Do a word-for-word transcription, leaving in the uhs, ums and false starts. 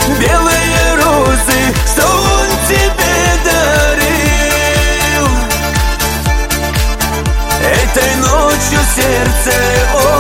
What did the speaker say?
белые розы, что он тебе дарил. Этой ночью сердце